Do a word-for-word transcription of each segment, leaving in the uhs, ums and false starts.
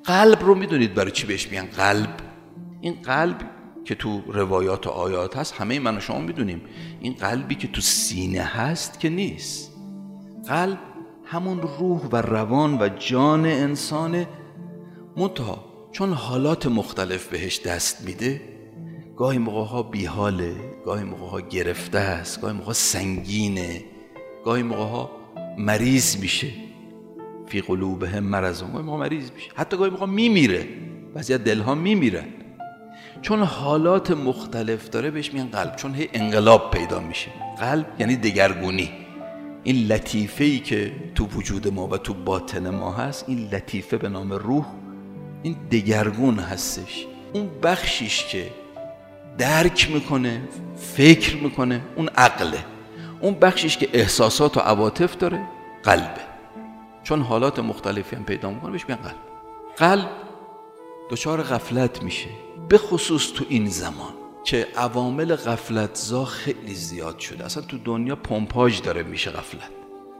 قلب رو میدونید برای چی بهش میگن قلب؟ این قلب که تو روایات و آیات هست همه من و شما میدونیم، این قلبی که تو سینه هست که نیست. قلب همون روح و روان و جان انسانه، منتها چون حالات مختلف بهش دست میده، گاهی موقع ها بیحاله، گاهی موقع ها گرفته است، گاهی موقع ها سنگینه، گاهی موقع ها مریض میشه، فی قلوبهم مرض، گاهی موقع مریض میشه، حتی گاهی موقع میمیره، بعضی از دلها میمیرن. چون حالات مختلف داره بهش میگن قلب، چون هی انقلاب پیدا میشه. قلب یعنی دگرگونی. این لطیفه‌ای که تو وجود ما و تو باطن ما هست، این لطیفه به نام روح، این دگرگون هستش. اون بخشیش که درک میکنه، فکر میکنه، اون عقله. اون بخشیش که احساسات و عواطف داره، قلبه. چون حالات مختلفی هم پیدا میکنه بهش میگن قلب. قلب دچار غفلت میشه، به خصوص تو این زمان که عوامل غفلتزا خیلی زیاد شده. اصلا تو دنیا پمپاژ داره میشه غفلت،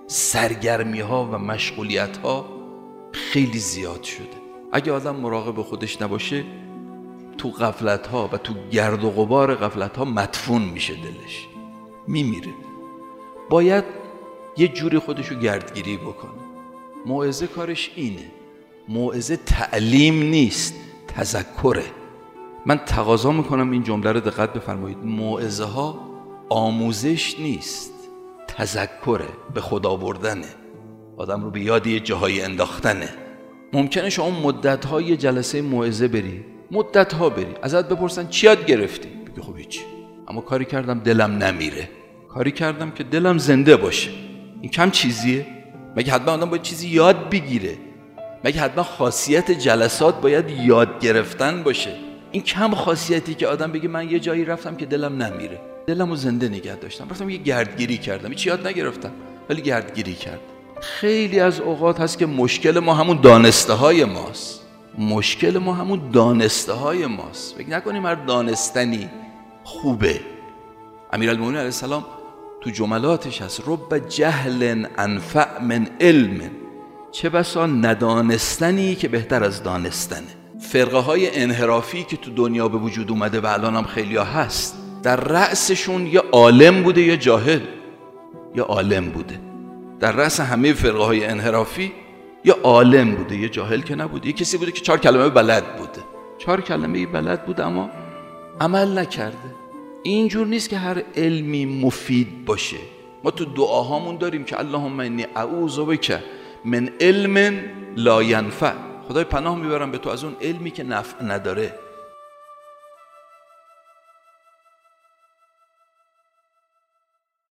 سرگرمی ها و مشغولیت ها خیلی زیاد شده. اگه آدم مراقب خودش نباشه، تو غفلت ها و تو گرد و غبار غفلت ها مدفون میشه، دلش میمیره. باید یه جوری خودشو گردگیری بکنه. موعظه کارش اینه. موعظه تعلیم نیست، تذکره. من تقاضا میکنم این جمله رو دقت بفرمایید. موعظه ها آموزش نیست، تذکره، به خدا بردنه، آدم رو به یاد یه جاهای انداختنه. ممکنه شما مدت ها یه جلسه موعظه بری، مدت ها بری، ازت بپرسن چی یاد گرفتی؟ بگی خب هیچ، اما کاری کردم دلم نمیره، کاری کردم که دلم زنده باشه. این کم چیزیه؟ مگه حتما آدم باید چیزی یاد بگیره؟ مگه حتما خاصیت جلسات باید یاد گرفتن باشه؟ این کم خاصیتی که آدم بگه من یه جایی رفتم که دلم نمیره، دلمو زنده نگه داشتم، رفتم یه گردگیری کردم، هیچ یاد نگرفتم ولی گردگیری کردم. خیلی از اوقات هست که مشکل ما همون دانسته های ماست. مشکل ما همون دانسته های ماست. فکر نکنیم هر دانستنی خوبه. امیرالمومنین علیه السلام تو جملاتش هست رب جهل انفع من علم، چه بسا ندانستنی که بهتر از دانستنه. فرقه های انحرافی که تو دنیا به وجود اومده و الان هم خیلی ها هست، در رأسشون یا عالم بوده یا جاهل، یا عالم بوده. در رأس همه فرقه های انحرافی یا عالم بوده یا جاهل که نبوده، یا کسی بوده که چهار کلمه بلد بوده، چهار کلمه بلد بوده اما عمل نکرده. اینجور نیست که هر علمی مفید باشه. ما تو دعاهامون داریم که اللهم انی اعوذ بک من علم لا ینفع، خدای پناه میبرم به تو از اون علمی که نفع نداره.